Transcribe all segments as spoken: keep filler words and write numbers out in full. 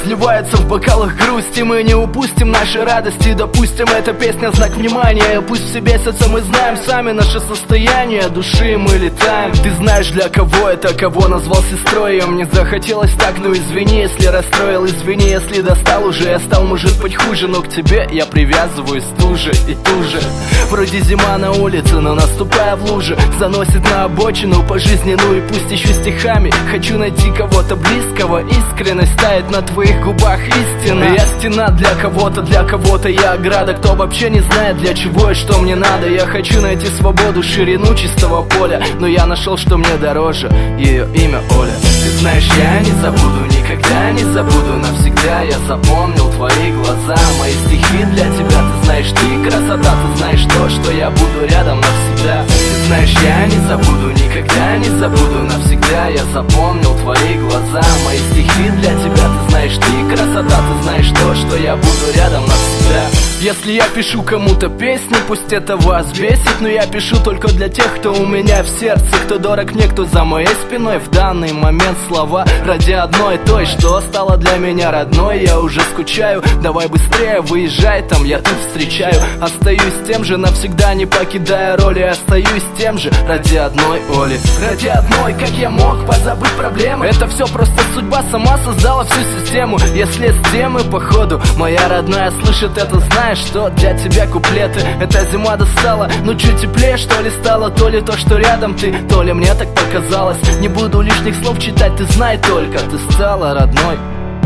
разливается в бокалах грусти. Мы не упустим наши радости, допустим, эта песня знак внимания. Пусть все бесятся, мы знаем сами наше состояние души, мы летаем. Ты знаешь, для кого это, кого назвал сестрой. Мне захотелось так, ну извини, если расстроил, извини, если достал уже. Я стал, может быть, хуже, но к тебе я привязываюсь туже и туже. Вроде зима на улице, но наступая в луже, заносит на обочину по жизни, ну и пусть еще стихами. Хочу найти кого-то близкого, искренность тает на твоих губах истина. Я стена для кого-то, для кого-то я ограда. Кто вообще не знает, для чего и что мне надо. Я хочу найти свободу, ширину чистого поля, но я нашел, что мне дороже, ее имя Оля. Ты знаешь, я не забуду, никогда не забуду, навсегда я запомнил твои глаза. Мои стихи для тебя, ты знаешь, ты красота, ты знаешь то, что я буду рядом навсегда. Ты знаешь, я не забуду, никогда не забуду, навсегда я запомнил твои глаза. Мои стихи для тебя, ты знаешь, ты красота, ты знаешь то, что я буду рядом навсегда. Если я пишу кому-то песни, пусть это вас бесит, но я пишу только для тех, кто у меня в сердце, кто дорог мне, кто за моей спиной. В данный момент слова ради одной той, что стало для меня родной. Я уже скучаю, давай быстрее выезжай, там я тут встречаю. Остаюсь тем же, навсегда не покидая роли. Остаюсь тем же, ради одной Оли. Ради одной, как я мог позабыть проблемы? Это все просто судьба сама создала всю систему. Если с темы, походу, моя родная слышит это, знаешь, что для тебя куплеты. Эта зима достала, ну чуть теплее что ли стало. То ли то, что рядом ты, то ли мне так показалось. Не буду лишних слов читать, ты знай только, ты стала родной,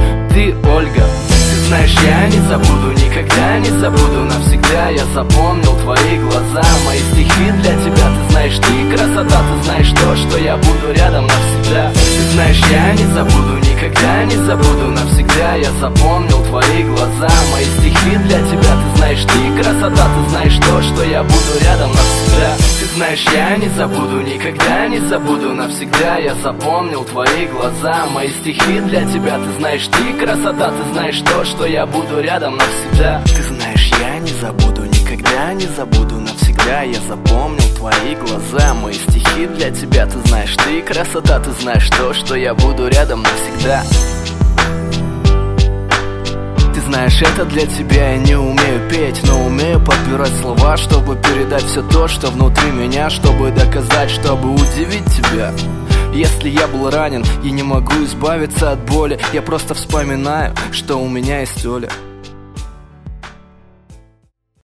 ты Ольга. Ты знаешь, я не забуду, никогда не забуду, навсегда я запомнил твои глаза. Мои стихи для тебя, ты знаешь, ты красота, ты знаешь то, что я буду рядом навсегда. Ты знаешь, я не забуду, никогда не забуду, навсегда я запомнил твои глаза. Мои стихи для тебя, ты знаешь, ты красота, ты знаешь то, что я буду рядом навсегда. Ты знаешь, я не забуду, никогда не забуду, навсегда я запомнил твои глаза. Мои стихи для тебя, ты знаешь, ты красота, ты знаешь то, что я буду рядом навсегда. Ты знаешь, я не забуду, никогда не забуду, навсегда я запомнил твои глаза. Мои стихи для тебя, ты знаешь, ты красота, ты знаешь то, что я буду рядом навсегда. Ты знаешь, это для тебя, я не умею петь, но умею подбирать слова, чтобы передать все то, что внутри меня, чтобы доказать, чтобы удивить тебя. Если я был ранен и не могу избавиться от боли, я просто вспоминаю, что у меня есть Оля.